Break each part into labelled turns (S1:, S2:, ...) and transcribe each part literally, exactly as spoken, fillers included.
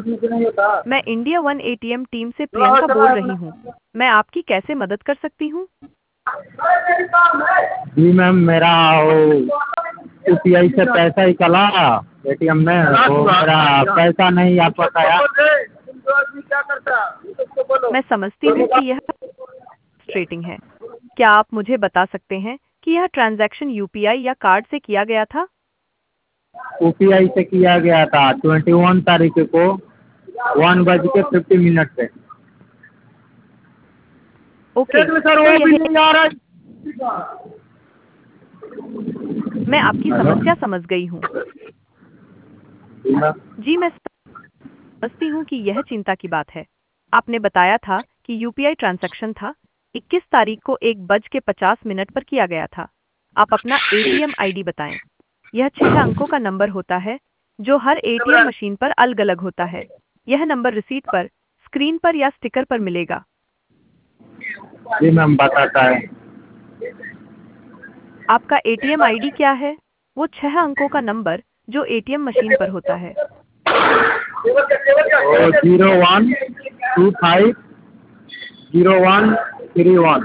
S1: मैं India one ATM team से प्रियंका बोल रही हूँ। मैं आपकी कैसे मदद कर सकती हूँ?
S2: जी मैम, मेरा वो यूपीआई से पैसा निकला एटीएम में, तो मेरा पैसा नहीं आ पाया।
S1: मैं समझती हूँ कि यह फ्रस्ट्रेटिंग है। क्या आप मुझे बता सकते हैं कि यह ट्रांजैक्शन यूपीआई या कार्ड से किया गया था?
S2: यूपीआई से किया गया था इक्कीस तारीख को वन बज के फिफ्टी मिनट पे।
S1: ओके,
S2: सर
S1: तो
S2: वो भी
S1: यह
S2: नहीं आ रहा है।
S1: मैं आपकी
S2: हेलो?
S1: समस्या समझ गई हूँ।
S2: जी मैम।
S1: जी, मैं समझती हूँ कि यह चिंता की बात है। आपने बताया था कि यूपीआई ट्रांजैक्शन था इक्कीस तारीख को एक बज के पचास मिनट पर किया गया था। आप अपना एटीएम आईडी बताएं। यह छह अंकों का नंबर होता है जो हर एटीएम मशीन पर अलग-अलग होता है। यह नंबर रिसीट पर, स्क्रीन पर या स्टिकर पर मिलेगा।
S2: जी मैम, बताता है।
S1: आपका एटीएम आईडी क्या है? वो छह अंकों का नंबर जो एटीएम मशीन पर होता है।
S2: Zero one two five zero one three one.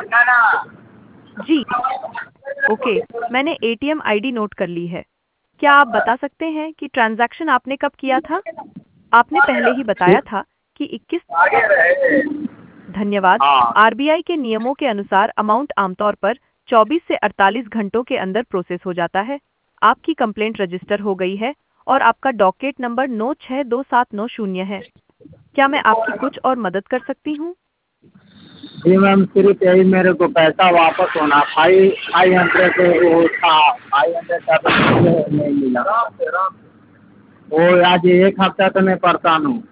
S1: जी, ओके, मैंने एटीएम आईडी नोट कर ली है। क्या आप बता सकते हैं कि ट्रांजैक्शन आपने कब किया था? आपने पहले ही बताया था कि इक्कीस। धन्यवाद।
S2: हाँ।
S1: आरबीआई के नियमों के अनुसार अमाउंट आमतौर पर चौबीस से अड़तालीस घंटों के अंदर प्रोसेस हो जाता है। आपकी कंप्लेंट रजिस्टर हो गई है और आपका डॉकेट नंबर नौ छह दो सात नौ शून्य है। क्या मैं आपकी कुछ और मदद कर सकती हूँ?
S2: जी मैम, सिर्फ यही मेरे को पैसा वापस होना। फाइव फाइव हंड्रेड वो था, फाइव हंड्रेड का तो मुझे नहीं मिला। वो आज एक हफ्ता तो मैं परेशान हूँ।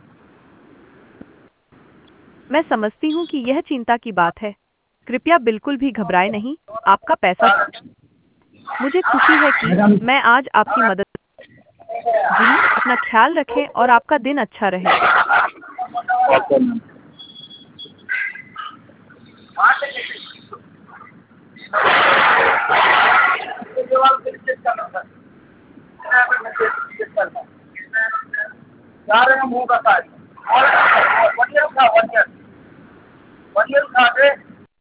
S1: मैं समझती हूँ कि यह चिंता की बात है। कृपया बिल्कुल भी घबराएं नहीं, आपका पैसा। मुझे खुशी है कि
S2: मैडम।
S1: मैं आज आपकी मदद। जी, अपना ख्याल रखें और आपका दिन अच्छा रहे।
S2: Okay ma'am. मुँह का